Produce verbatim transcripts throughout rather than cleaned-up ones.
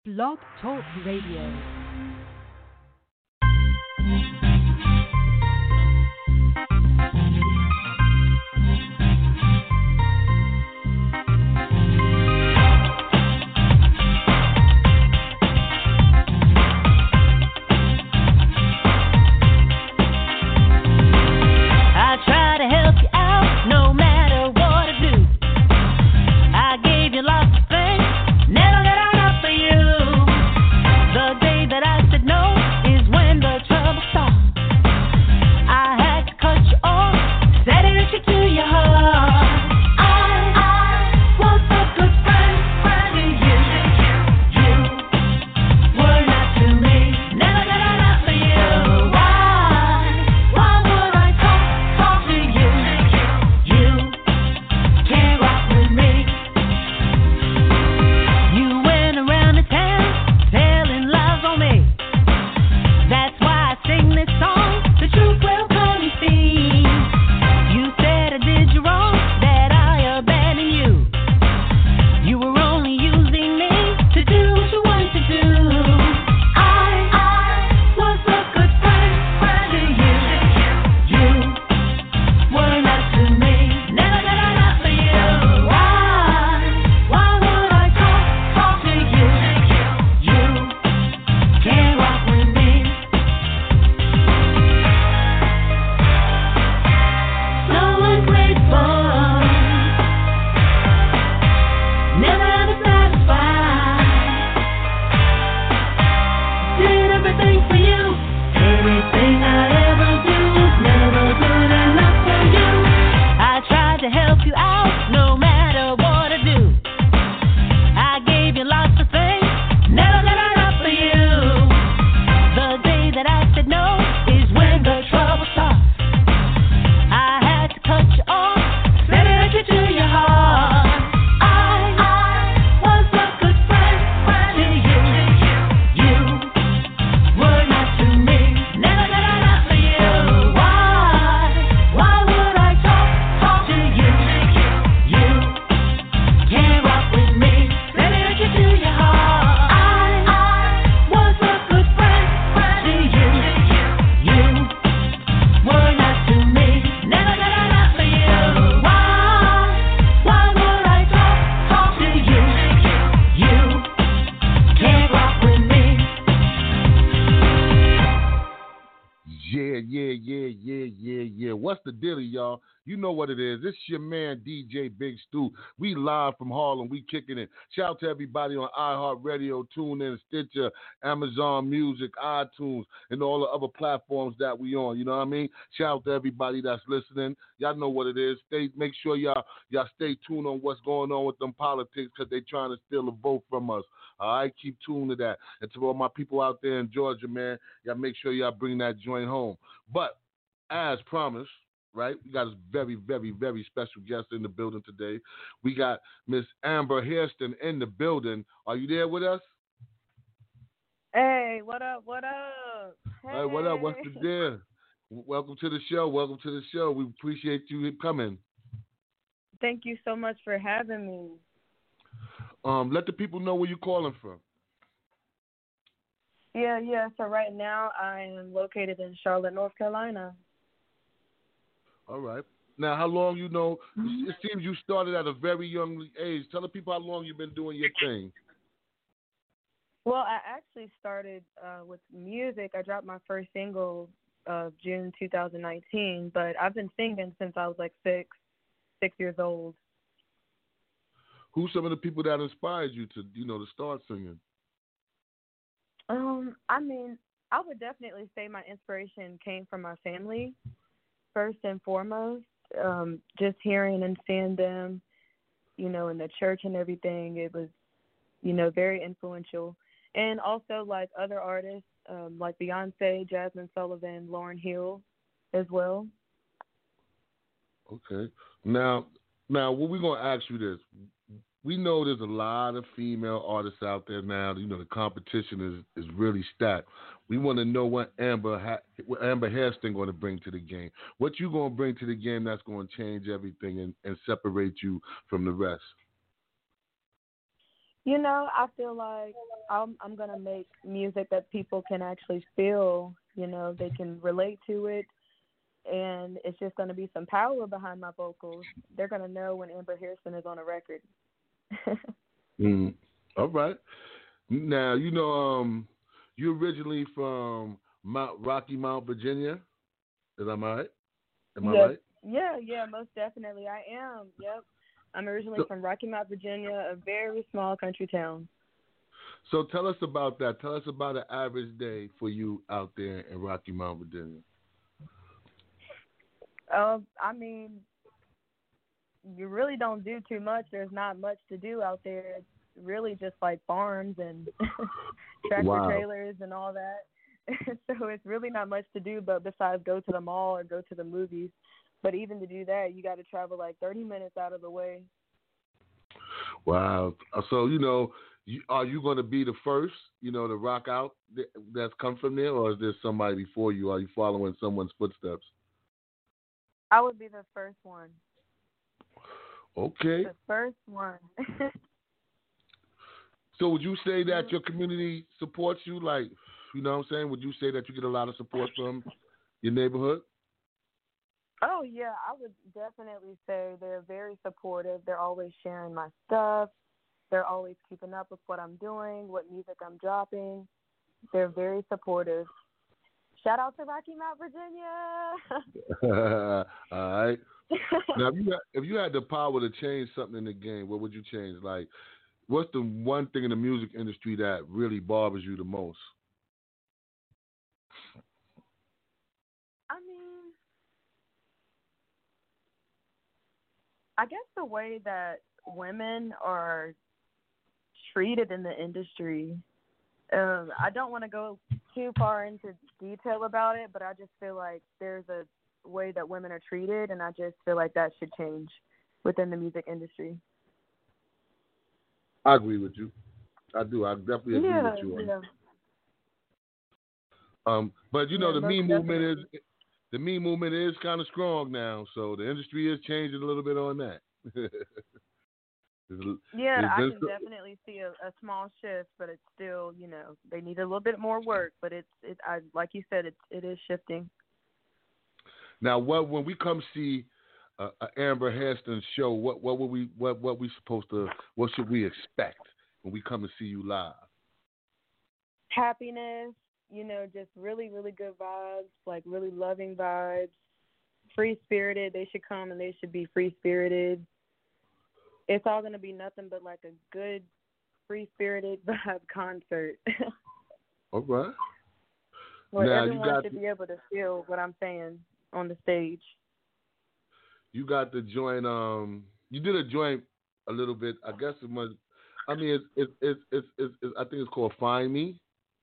Blog Talk Radio. What it is. This is your man D J Big Stu. We live from Harlem. We kicking it. Shout out to everybody on iHeartRadio, TuneIn, Stitcher, Amazon Music, iTunes, and all the other platforms that we on. You know what I mean? Shout out to everybody that's listening. Y'all know what it is. Stay. Make sure y'all y'all stay tuned on what's going on with them politics because they trying to steal a vote from us. All right, keep tuned to that. And to all my people out there in Georgia, man, y'all make sure y'all bring that joint home. But as promised, right? We got a very, very, very special guest in the building today. We got Miss Amber Hairston in the building. Are you there with us? Hey, what up? What up? Hey, hey what up? What's the deal? Welcome to the show. Welcome to the show. We appreciate you coming. Thank you so much for having me. Um, let the people know where you're calling from. Yeah, yeah. So right now I am located in Charlotte, North Carolina. All right. Now, how long you know? It seems you started at a very young age. Tell the people how long you've been doing your thing. Well, I actually started uh, with music. I dropped my first single of June two thousand nineteen, but I've been singing since I was like six, six years old. Who's some of the people that inspired you to, you know, to start singing? Um, I mean, I would definitely say my inspiration came from my family. First and foremost, um, just hearing and seeing them, you know, in the church and everything, it was, you know, very influential. And also, like, other artists, um, like Beyonce, Jasmine Sullivan, Lauryn Hill as well. Okay. Now, now, what we're going to ask you this. We know there's a lot of female artists out there now. You know, the competition is, is really stacked. We want to know what Amber ha- what Amber Hairston going to bring to the game. What you going to bring to the game that's going to change everything and, and separate you from the rest? You know, I feel like I'm I'm gonna make music that people can actually feel. You know, they can relate to it, and it's just gonna be some power behind my vocals. They're gonna know when Amber Hairston is on a record. mm. All right. Now you know, um, you're originally from Mount Rocky Mount, Virginia. Is that right? Am I Yes. right? Yeah, yeah, most definitely. I am. Yep. I'm originally So, from Rocky Mount, Virginia, a very small country town. so tell us about that. Tell us about an average day for you out there in Rocky Mount, Virginia. Uh, I mean, you really don't do too much. There's not much to do out there. It's really just like farms and tractor Wow. trailers and all that. So it's really not much to do, but besides go to the mall or go to the movies. But even to do that, you got to travel like thirty minutes out of the way. Wow. So, you know, you, are you going to be the first, you know, to rock out th- that's come from there, or is there somebody before you? Are you following someone's footsteps? I would be the first one. Okay. The first one. So would you say that your community supports you? Like, you know what I'm saying? Would you say that you get a lot of support from your neighborhood? Oh, yeah, I would definitely say they're very supportive. They're always sharing my stuff. They're always keeping up with what I'm doing, what music I'm dropping. They're very supportive. Shout out to Rocky Mount, Virginia. All right. Now, if you, had, if you had the power to change something in the game, what would you change? Like, what's the one thing in the music industry that really bothers you the most? I mean, I guess the way that women are treated in the industry. Um, I don't want to go too far into detail about it, but I just feel like there's a way that women are treated, and I just feel like that should change within the music industry. I agree with you. I do. I definitely agree yeah, with you. On yeah. Um, but you know, Yeah, the me most movement is definitely. the me movement is kind of strong now, so the industry is changing a little bit on that. There's- Yeah, there's I been can so- definitely see a, a small shift, but it's still, you know, they need a little bit more work. But it's, it, I like you said, it's, it is shifting. Now, what when we come see a, a Amber Hairston show, what what will we what what we supposed to what should we expect when we come and see you live? Happiness, you know, just really, really good vibes, like really loving vibes. Free spirited, they should come and they should be free spirited. It's all gonna be nothing but like a good free spirited vibe concert. All right. Where Now, you everyone got should to- be able to feel what I'm saying on the stage. You got the joint. Um, you did a joint a little bit. I guess it must. I mean, it's it's it's it's, it's, it's I think it's called "Find Me."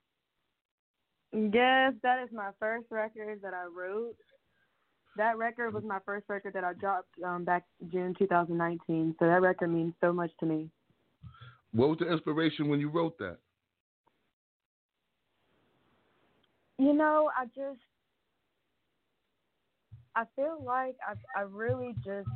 Yes, that is my first record that I wrote. That record was my first record that I dropped um, back June two thousand nineteen. So that record means so much to me. What was the inspiration when you wrote that? You know, I just, I feel like I, I really just,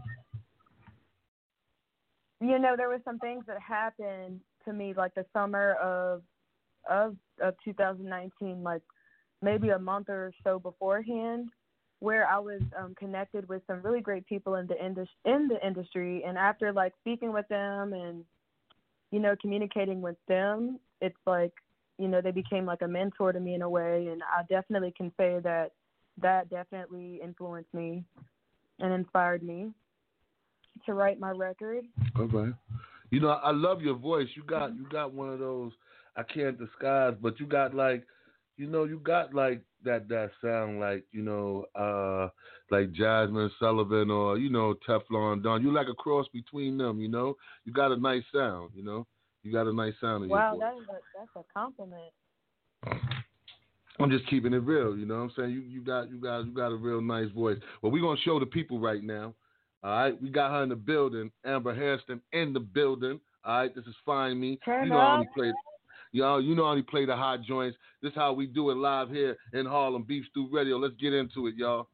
you know, there were some things that happened to me like the summer of, of, of two thousand nineteen, like maybe a month or so beforehand, where I was um, connected with some really great people in the indus- in the industry. And after like speaking with them and, you know, communicating with them, it's like, you know, they became like a mentor to me in a way. And I definitely can say that that definitely influenced me and inspired me to write my record. Okay. You know, I love your voice. You got you got one of those I can't disguise, but you got like, you know, you got like that that sound like, you know, uh, like Jasmine Sullivan or, you know, Teflon Don. You like a cross between them, you know. You got a nice sound, you know. You got a nice sound in Wow, your voice. that is a, that's a compliment. I'm just keeping it real, you know what I'm saying? You you got you got you got a real nice voice. Well, we're gonna show the people right now. All right, we got her in the building. Amber Hairston in the building. All right, this is Find Me. Turn you know I up. only play, you know, you know I only play the hot joints. This is how we do it live here in Harlem Beef Stew Radio. Let's get into it, y'all.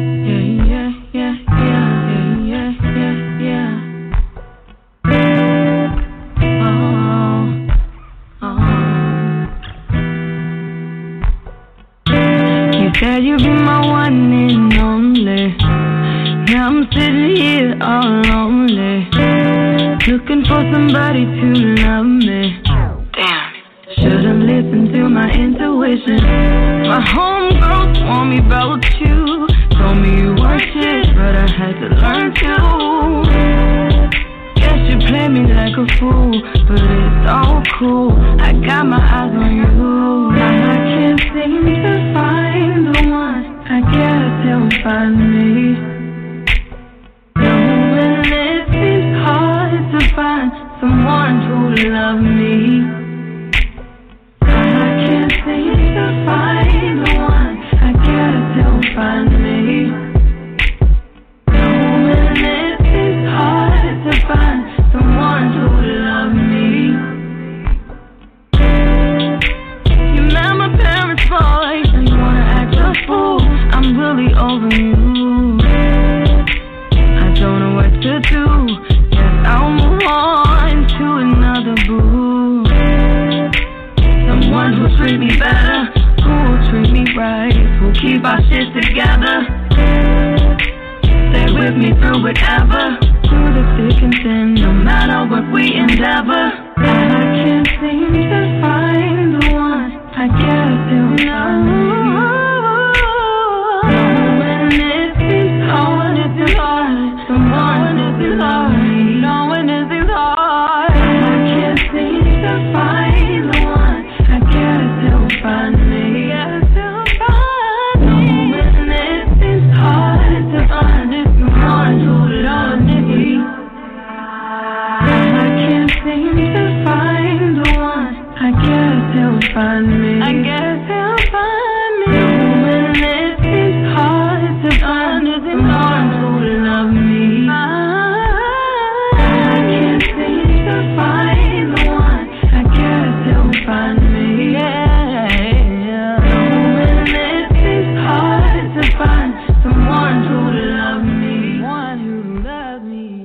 Yeah, yeah, yeah, yeah, yeah, yeah, yeah. somebody to love me. Damn. Should've listened to my intuition. My homegirls want me about you. Told me you weren't shit, but I had to learn to. Guess you played me like a fool, but it's all cool. I got my eyes on you. I can't seem to find the one. I guess he'll find me. Knowing it seems hard to find someone who loves me. I can't seem to find the one. I guess he'll find me. Knowing it seems hard to find someone who loves me. You met my parents' boy, and you wanna act a fool. I'm really over you. I don't know what to do. Guess I'll move on to another boo. Someone who'll treat me better, who'll treat me right, who'll keep our shit together. Stay with me through whatever, through the thick and thin, no matter what we endeavor. I can't seem to find the one. I guess he'll find me. Knowing it seems hard, it seems hard. Someone it seems hard. Knowing it seems hard. I can't seem to find the one. I guess he'll find me. Yes, he'll find me. Knowing it seems hard to find it. Someone who loves me. I can't seem to find the one. I guess he'll find me. I guess he'll find me. Knowing it seems hard to find it. Someone who loves me. I can't seem to find the one. I guess he'll find me. Yeah. Knowing it seems hard to find someone who loves me. One who loves me.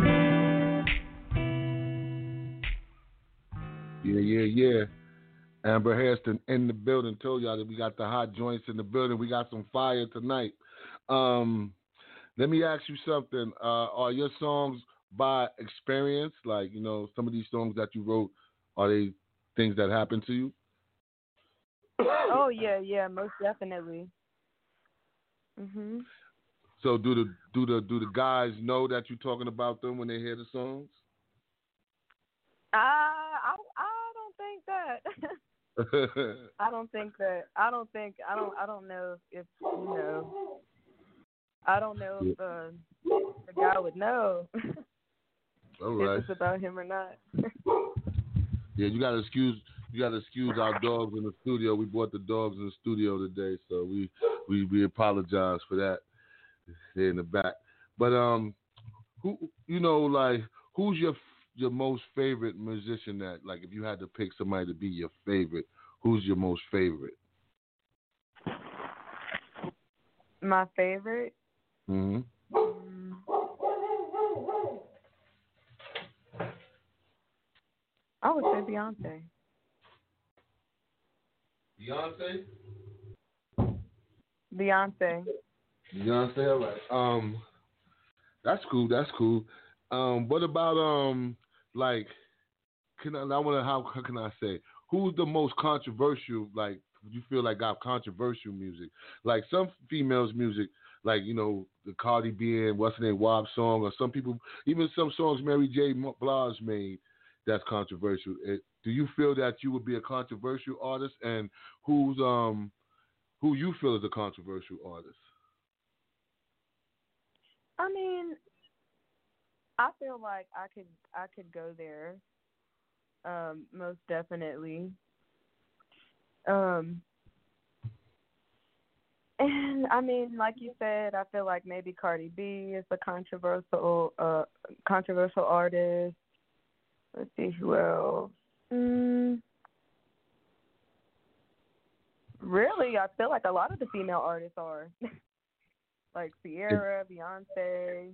Yeah, yeah, yeah. Amber Hairston in the building. Told y'all that we got the hot joints in the building. We got some fire tonight. Um, let me ask you something. Uh, are your songs by experience? Like, you know, some of these songs that you wrote, are they things that happened to you? Oh yeah, yeah, most definitely. Mhm. So do the do the do the guys know that you're talking about them when they hear the songs? Uh, I I don't think that. I don't think that. I don't think. I don't. I don't know if you know. I don't know if uh, the guy would know All right. if it's about him or not. Yeah, you gotta excuse you gotta excuse our dogs in the studio. We brought the dogs in the studio today, so we we, we apologize for that. They're in the back. But um, who you know like who's your your most favorite musician that like if you had to pick somebody to be your favorite, who's your most favorite? My favorite. Mm-hmm. Um, I would say Beyonce. Beyonce. Beyonce. Beyonce, all right. Um, that's cool. That's cool. Um, what about um, like, can I? I want to. How, how can I say? Who's the most controversial? Like, you feel like got controversial music? Like some females' music, like you know the Cardi B and what's her name, W A P song, or some people, even some songs Mary J. Blige made. That's controversial. It, do you feel that you would be a controversial artist, and who's um, who you feel is a controversial artist? I mean, I feel like I could I could go there, um, most definitely. Um, and I mean, like you said, I feel like maybe Cardi B is a controversial uh controversial artist. Let's see who else. Mm, really, I feel like a lot of the female artists are. Like Sierra, Beyonce.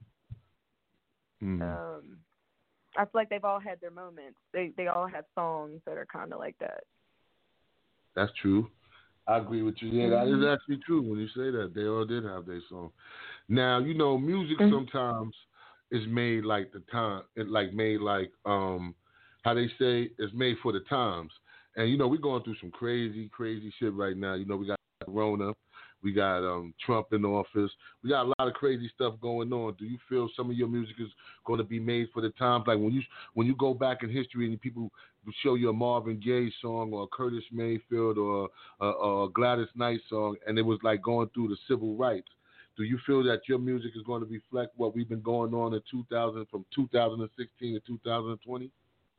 Mm. Um, I feel like they've all had their moments. They they all have songs that are kind of like that. That's true. I agree with you. Yeah, that Mm-hmm. is actually true when you say that. They all did have their song. Now, you know, music Mm-hmm. sometimes is made like the time, it like made like um how they say, is made for the times. And, you know, we're going through some crazy, crazy shit right now. You know, we got Corona. We got um, Trump in office. We got a lot of crazy stuff going on. Do you feel some of your music is going to be made for the times? Like when you when you go back in history and people show you a Marvin Gaye song or a Curtis Mayfield or a, a Gladys Knight song, and it was like going through the civil rights. Do you feel that your music is going to reflect what we've been going on in two thousand from two thousand sixteen to two thousand twenty?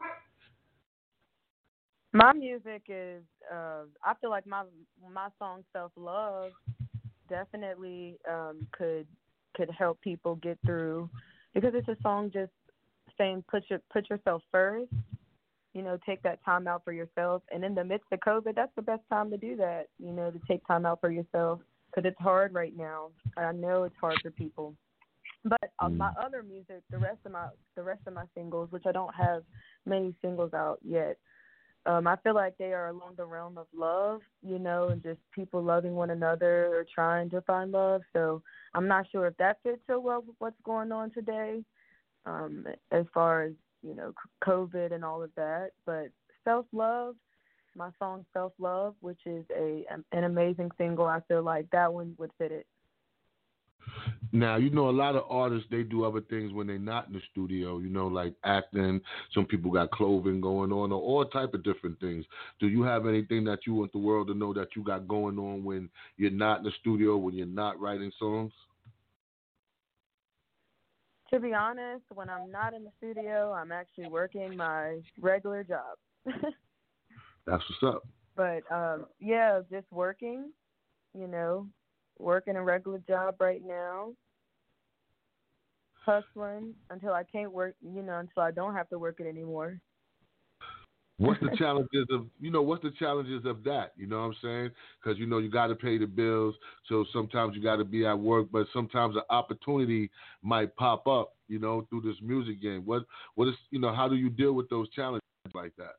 My music is, uh, I feel like my my song Self Love definitely um, could could help people get through, because it's a song just saying put your put yourself first. You know, take that time out for yourself. And in the midst of COVID, that's the best time to do that. You know, to take time out for yourself, because it's hard right now. I know it's hard for people. But uh, my other music, the rest of my the rest of my singles, which I don't have many singles out yet. Um, I feel like they are along the realm of love, you know, and just people loving one another or trying to find love. So I'm not sure if that fits so well with what's going on today, um, as far as, you know, COVID and all of that. But Self-Love, my song Self-Love, which is a an amazing single, I feel like that one would fit it. Now, you know, a lot of artists, they do other things when they're not in the studio, you know, like acting. Some people got clothing going on or all type of different things. Do you have anything that you want the world to know that you got going on when you're not in the studio, when you're not writing songs? To be honest, when I'm not in the studio, I'm actually working my regular job. That's what's up. But, um, yeah, just working, you know, working a regular job right now, hustling until I can't work, you know, until I don't have to work it anymore. What's the challenges of, you know, what's the challenges of that? You know what I'm saying? Because, you know, you got to pay the bills. So sometimes you got to be at work, but sometimes an opportunity might pop up, you know, through this music game. What, what is, you know, how do you deal with those challenges like that?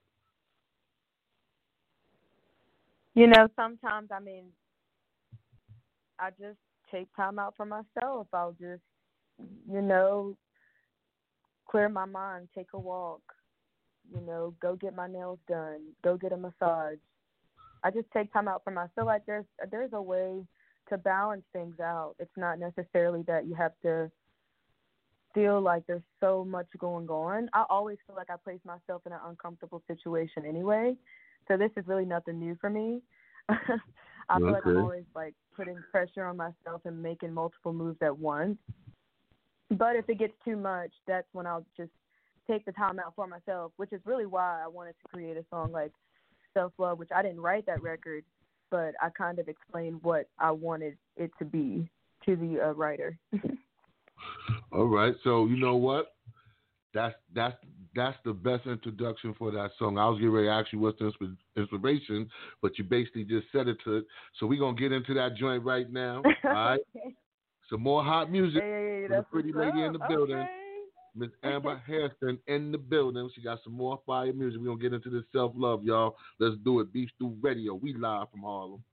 You know, sometimes, I mean, I just take time out for myself. I'll just, you know, clear my mind, take a walk, you know, go get my nails done, go get a massage. I just take time out for myself. I feel like there's there's a way to balance things out. It's not necessarily that you have to feel like there's so much going on. I always feel like I place myself in an uncomfortable situation anyway, so this is really nothing new for me. I feel okay. like I'm always like putting pressure on myself and making multiple moves at once. But if it gets too much, that's when I'll just take the time out for myself, which is really why I wanted to create a song like Self-Love, which I didn't write that record, but I kind of explained what I wanted it to be to the uh, writer. All right. So you know what? That's that's that's the best introduction for that song. I was getting ready to ask you what's the insp- inspiration, but you basically just said it to it. So we're going to get into that joint right now. All right? Okay. Some more hot music. Hey, from the pretty lady up. in the building. Okay. Miss Amber Hairston in the building. She got some more fire music. We're going to get into this self-love, y'all. Let's do it. Beef Stew Radio. We live from Harlem.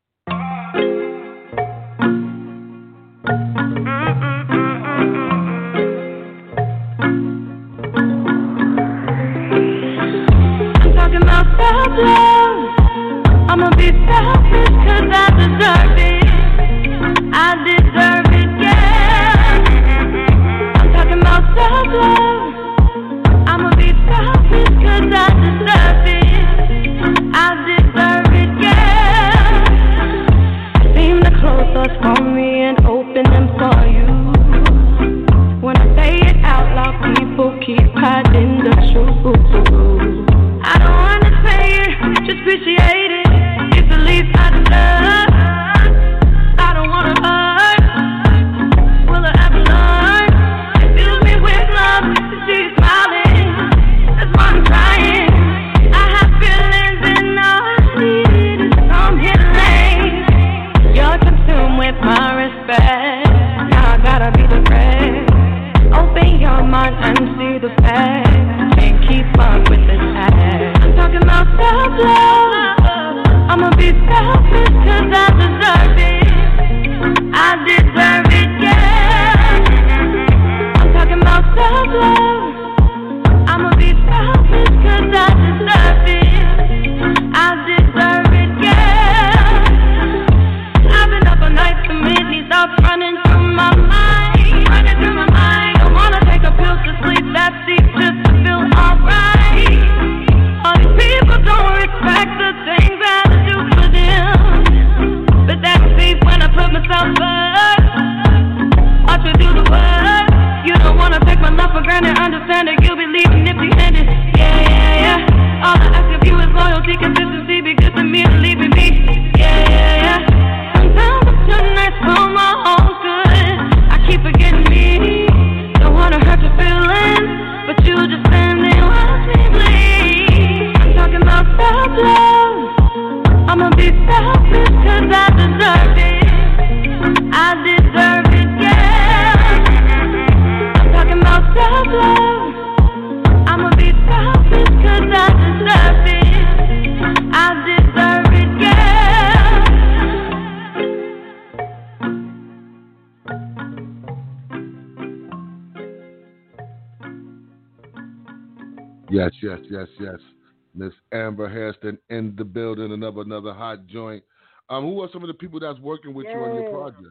Self-love, I'ma be selfish cause I deserve it, I deserve it, yeah. I'm talking about self-love, I'ma be selfish cause I deserve it, I deserve it, yeah. Seem to close doors for me and open them for you. When I say it out loud, people keep hiding the truth. I don't wanna say it, just appreciate it. It's the least I deserve. I don't wanna hurt. Will I ever learn? Fill me with love, she's smiling. That's why I'm trying. I have feelings and all I need is some healing. You're consumed with my respect. Now I gotta be the rest. Open your mind and see the facts. Can't keep up with the tag. I'm talking about self-love. I'ma be selfish cause I deserve it. I deserve it, yeah. I'm talking about self-love. I'ma be selfish cause I Yes, yes, yes, yes. Miss Amber Hairston in the building, another another hot joint. Um, who are some of the people that's working with yeah. you on your project?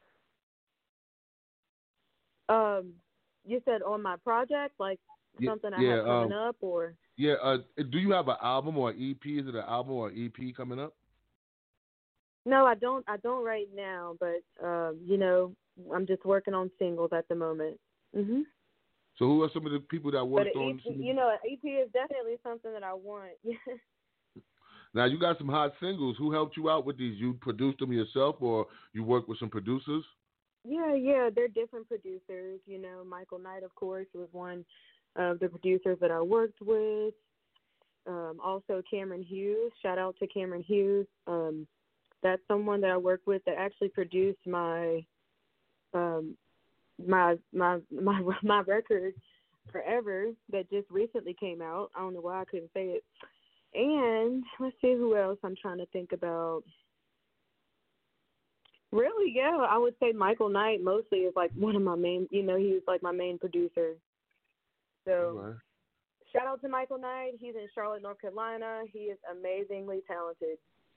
Um, you said on my project, like yeah, something I yeah, have coming um, up, or? Yeah, uh, do you have an album or an E P? Is it an album or an E P coming up? No, I don't. I don't right now, but um, you know, I'm just working on singles at the moment. Mhm. So who are some of the people that worked but on? E P, you know, an E P is definitely something that I want. Now you got some hot singles. Who helped you out with these? You produced them yourself, or you worked with some producers? Yeah, yeah, they're different producers. You know, Michael Knight, of course, was one of the producers that I worked with. Um, also, Cameron Hughes. Shout out to Cameron Hughes. Um, that's someone that I worked with that actually produced my um, my my my my record Forever that just recently came out. I don't know why I couldn't say it. And let's see who else I'm trying to think about. Really, yeah, I would say Michael Knight mostly is like one of my main, you know, he was like my main producer. So Right. Shout out to Michael Knight. He's in Charlotte, North Carolina. He is amazingly talented.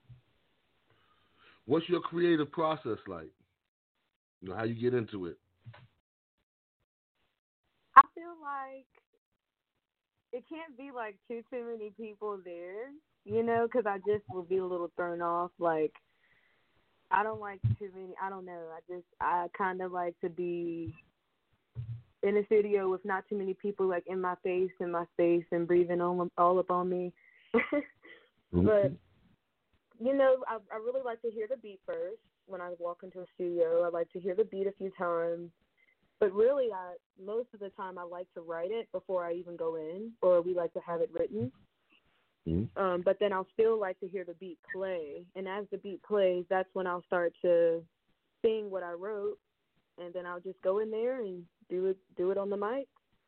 What's your creative process like? You know, how you get into it? I feel like it can't be like too, too many people there, you know, because I just will be a little thrown off. Like, I don't like too many, I don't know. I just, I kind of like to be in a studio with not too many people like in my face, in my space, and breathing all, all up on me. Mm-hmm. But, you know, I, I really like to hear the beat first when I walk into a studio. I like to hear the beat a few times. But really, I, most of the time, I like to write it before I even go in, or we like to have it written. Mm-hmm. Um, but then I'll still like to hear the beat play. And as the beat plays, that's when I'll start to sing what I wrote, and then I'll just go in there and do it, do it on the mic.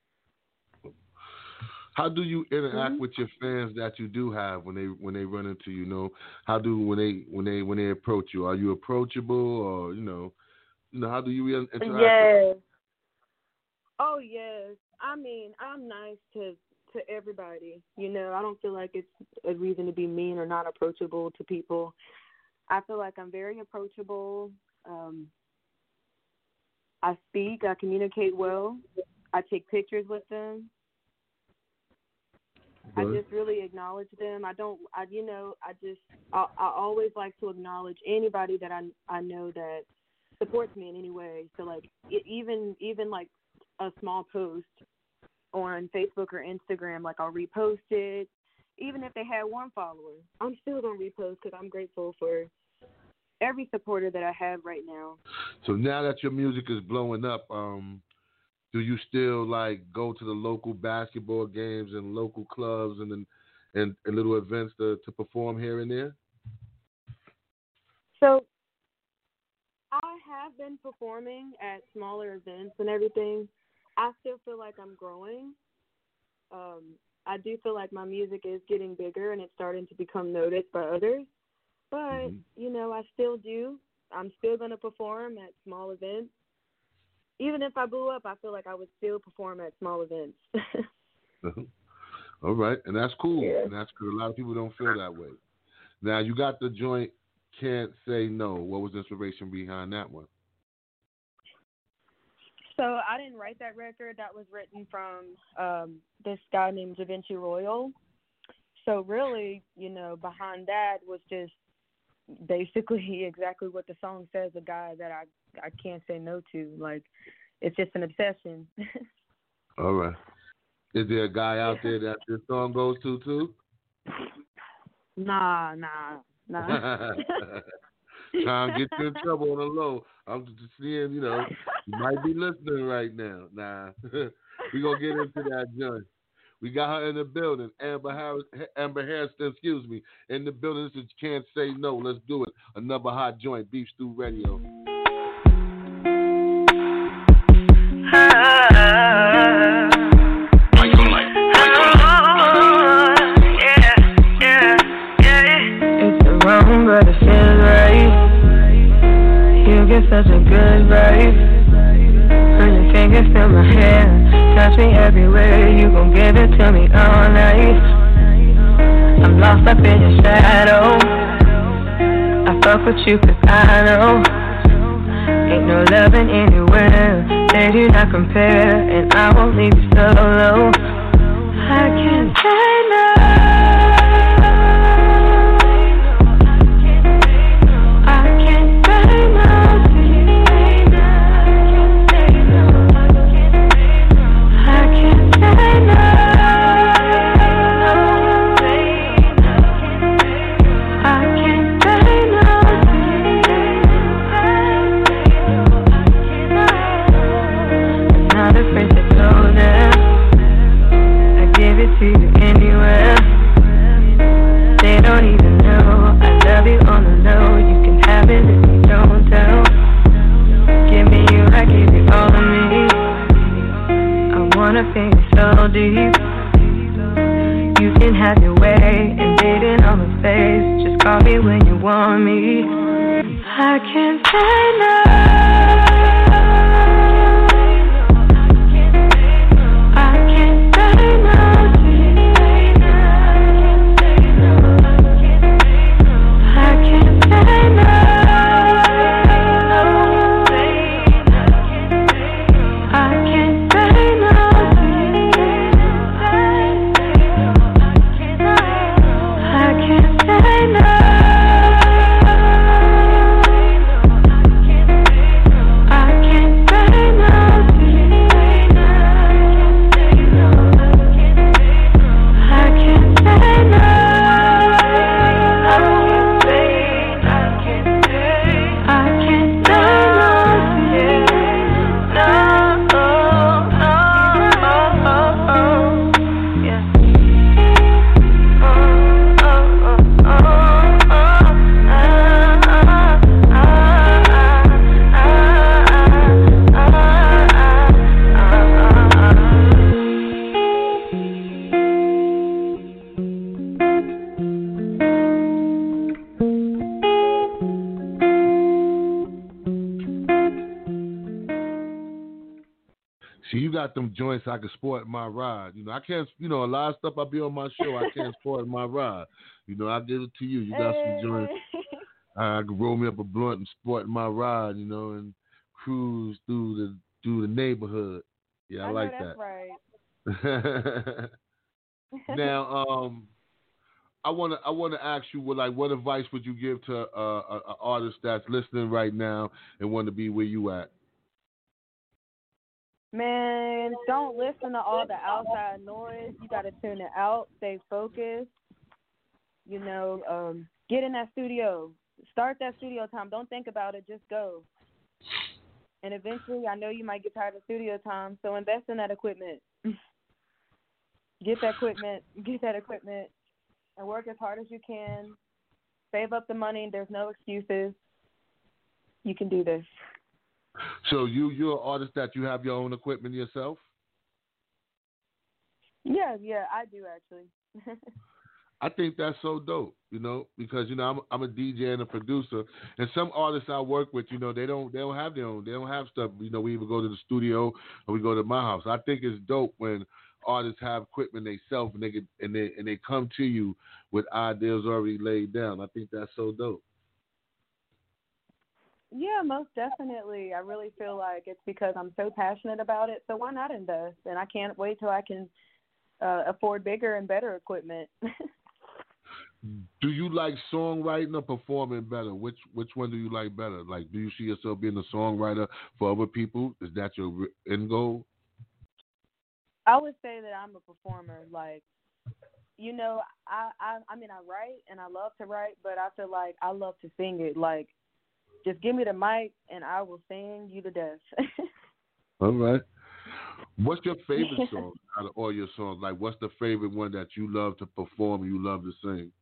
How do you interact mm-hmm. with your fans that you do have when they when they run into you? You know, how do when they when they when they approach you? Are you approachable, or you know, you know, how do you interact? Yes. Oh yes. I mean, I'm nice to to everybody. You know, I don't feel like it's a reason to be mean or not approachable to people. I feel like I'm very approachable. Um, I speak. I communicate well. I take pictures with them. I just really acknowledge them. I don't, I, you know, I just, I, I always like to acknowledge anybody that I, I know that supports me in any way. So like, it, even, even like a small post on Facebook or Instagram, like I'll repost it. Even if they had one follower, I'm still going to repost because I'm grateful for every supporter that I have right now. So now that your music is blowing up, um, do you still like go to the local basketball games and local clubs and and, and, and little events to, to perform here and there? So I have been performing at smaller events and everything. I still feel like I'm growing. Um, I do feel like my music is getting bigger and it's starting to become noticed by others. But, mm-hmm. you know, I still do. I'm still going to perform at small events. Even if I blew up, I feel like I would still perform at small events. All right, and that's cool. Yeah. And that's good. A lot of people don't feel that way. Now, you got the joint Can't Say No. What was the inspiration behind that one? So I didn't write that record. That was written from um, this guy named Da Vinci Royal. So really, you know, behind that was just basically exactly what the song says, a guy that I, I can't say no to. Like, it's just an obsession. All right. Is there a guy out there that this song goes to, too? Nah, nah, nah. Trying to get you in trouble on the low. I'm just seeing, you know, you might be listening right now. Nah. We're going to get into that joint. We got her in the building. Amber Harris, Amber Hairston, excuse me, in the building. This is Can't Say No. Let's do it. Another hot joint, Beef Stew Radio. Michael Knight. Yeah, yeah, yeah. It's wrong, but it feels right. You get such a good vibe. Run your fingers through my hair. touch me everywhere, you gon' give it to me all night. I'm lost up in your shadow. I fuck with you 'cause I know ain't no loving anywhere. They do not compare, and I won't leave you solo. I can't say no. To you anywhere. They don't even know I love you on the low. You can have it if you don't tell. Give me you, I give you all of me. I wanna feel you so deep. You can have your way and dating on my face. Just call me when you want me. I can't say no. Them joints I can sport my ride. You know, I can't, you know, a lot of stuff I be on my show, I can't sport my ride. You know, I give it to you. You got some joints. I can roll me up a blunt and sport my ride, you know, and cruise through the through the neighborhood. Yeah, I, I like know that's that. Right. Now, um, I wanna I wanna ask you, what like what advice would you give to uh, a, a artist that's listening right now and want to be where you at? Man, don't listen to all the outside noise. You got to tune it out. Stay focused. You know, um, get in that studio. Start that studio time. Don't think about it. Just go. And eventually, I know you might get tired of studio time, so invest in that equipment. Get that equipment. Get that equipment. And work as hard as you can. Save up the money. There's no excuses. You can do this. So you, you're an artist that you have your own equipment yourself? Yeah, yeah, I do actually. I think that's so dope, you know, because, you know, I'm, I'm a D J and a producer, and some artists I work with, you know, they don't they don't have their own. They don't have stuff. You know, we either go to the studio or we go to my house. I think it's dope when artists have equipment themselves and they get, and they and they come to you with ideas already laid down. I think that's so dope. Yeah, most definitely. I really feel like it's because I'm so passionate about it. So why not invest? And I can't wait till I can uh, afford bigger and better equipment. Do you like songwriting or performing better? Which which one do you like better? Like, do you see yourself being a songwriter for other people? Is that your end goal? I would say that I'm a performer. Like, you know, I, I I mean, I write and I love to write, but I feel like I love to sing it. Like, just give me the mic and I will sing you to death. All right. What's your favorite song out of all your songs? Like, what's the favorite one that you love to perform and you love to sing?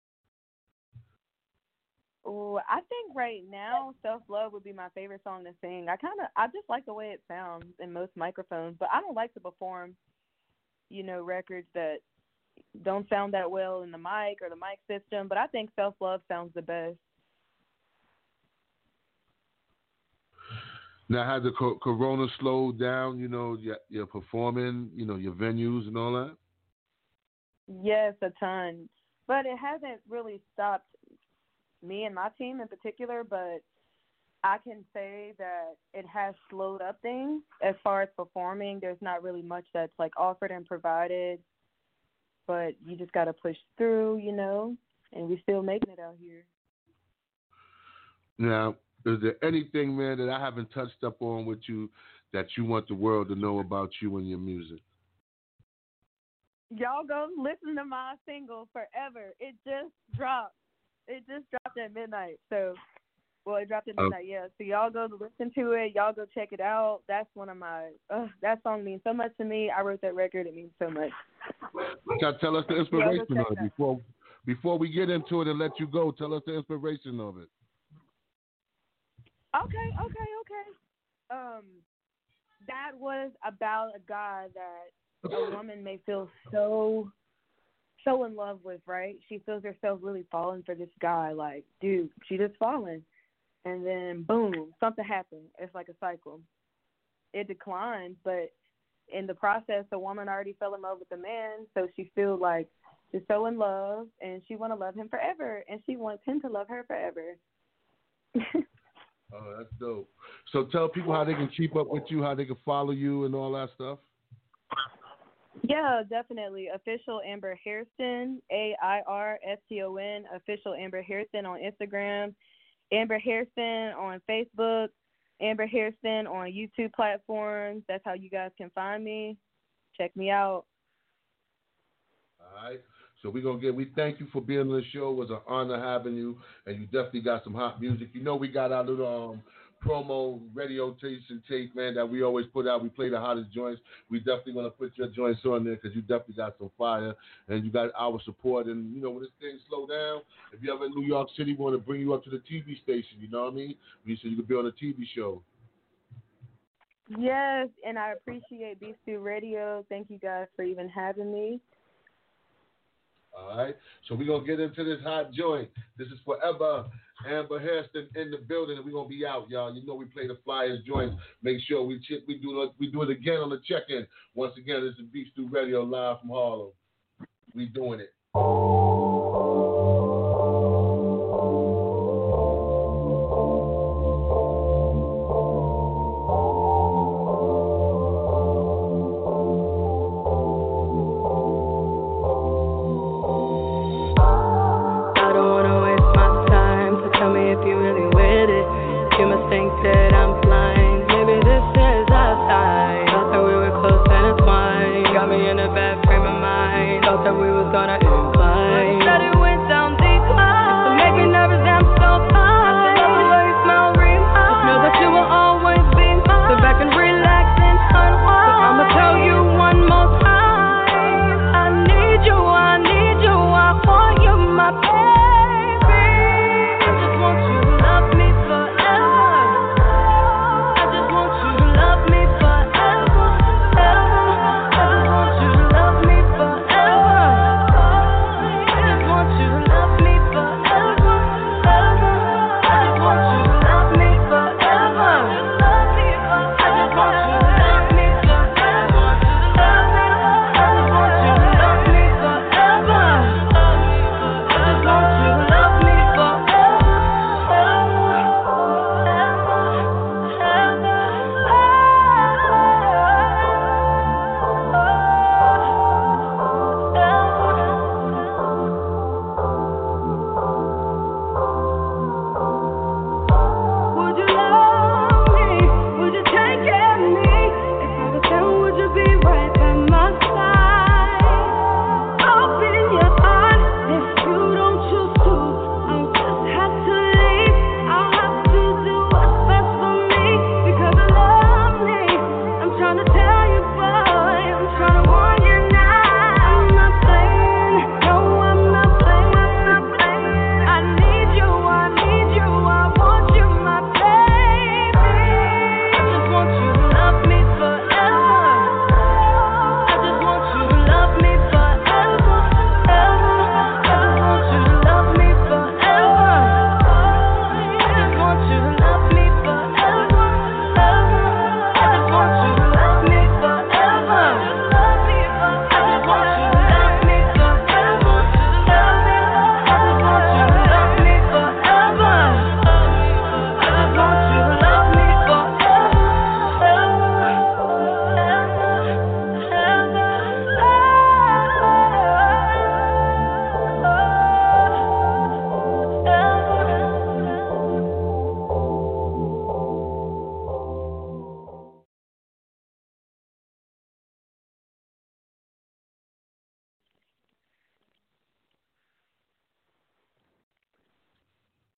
Oh, I think right now, Self Love would be my favorite song to sing. I kind of, I just like the way it sounds in most microphones, but I don't like to perform, you know, records that don't sound that well in the mic or the mic system, but I think Self Love sounds the best. Now, has the co- corona slowed down, you know, your, your performing, you know, your venues and all that? Yes, a ton. But it hasn't really stopped me and my team in particular, but I can say that it has slowed up things as far as performing. There's not really much that's like offered and provided, but you just got to push through, you know, and we still making it out here. Now, is there anything, man, that I haven't touched up on with you that you want the world to know about you and your music? Y'all go listen to my single, Forever. It just dropped. It just dropped at midnight. So, well, it dropped at midnight, yeah. So y'all go listen to it. Y'all go check it out. That's one of my, uh, that song means so much to me. I wrote that record. It means so much. Now, tell us the inspiration yeah, of it before, before we get into it and let you go. Tell us the inspiration of it. Okay, okay, okay. Um, that was about a guy that a woman may feel so, so in love with, right? She feels herself really falling for this guy. Like, dude, she just falling. And then, boom, something happened. It's like a cycle. It declines, but in the process, the woman already fell in love with the man, so she feels like she's so in love, and she want to love him forever, and she wants him to love her forever. Oh, that's dope. So tell people how they can keep up with you, how they can follow you and all that stuff. Yeah, definitely. Official Amber Hairston, A I R S T O N, Official Amber Hairston on Instagram, Amber Hairston on Facebook, Amber Hairston on YouTube platforms. That's how you guys can find me. Check me out. All right. So we're going to get, we thank you for being on the show. It was an honor having you, and you definitely got some hot music. You know we got our little um, promo radio station tape, man, that we always put out. We play the hottest joints. We definitely going to put your joints on there because you definitely got some fire, and you got our support. And, you know, when this thing slow down, if you ever in New York City, we want to bring you up to the T V station, you know what I mean? So you can be on a T V show. Yes, and I appreciate Beef Stew Radio. Thank you guys for even having me. All right, so we're going to get into this hot joint. This is Forever. Amber Hairston in the building, and we're going to be out, y'all. You know we play the flyers joints. Make sure we ch- we do we do it again on the check-in. Once again, this is Beef Stew Radio live from Harlem. We doing it.